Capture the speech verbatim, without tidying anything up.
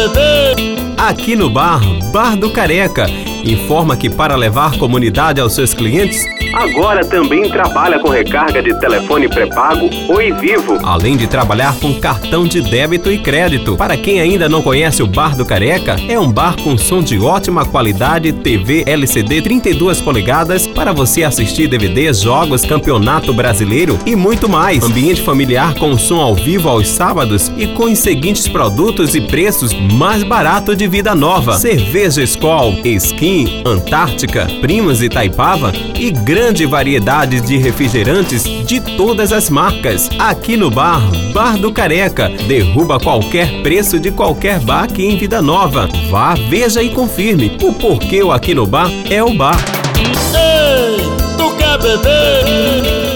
beber? Aqui no bar, Bar do Careca, informa que para levar comunidade aos seus clientes, agora também trabalha com recarga de telefone pré-pago Oi Vivo, além de trabalhar com cartão de débito e crédito. Para quem ainda não conhece o Bar do Careca, é um bar com som de ótima qualidade, T V L C D trinta e duas polegadas para você assistir D V Ds, jogos, campeonato brasileiro e muito mais. Ambiente familiar com som ao vivo aos sábados e com os seguintes produtos e preços mais barato de Vida Nova: cerveja Skol, Skin, Antártica, Primos e Taipava e grande variedade de refrigerantes de todas as marcas. Aqui no bar, Bar do Careca, derruba qualquer preço de qualquer bar aqui em Vida Nova. Vá, veja e confirme o porquê o Aqui no Bar é o bar. Ei, tu quer beber?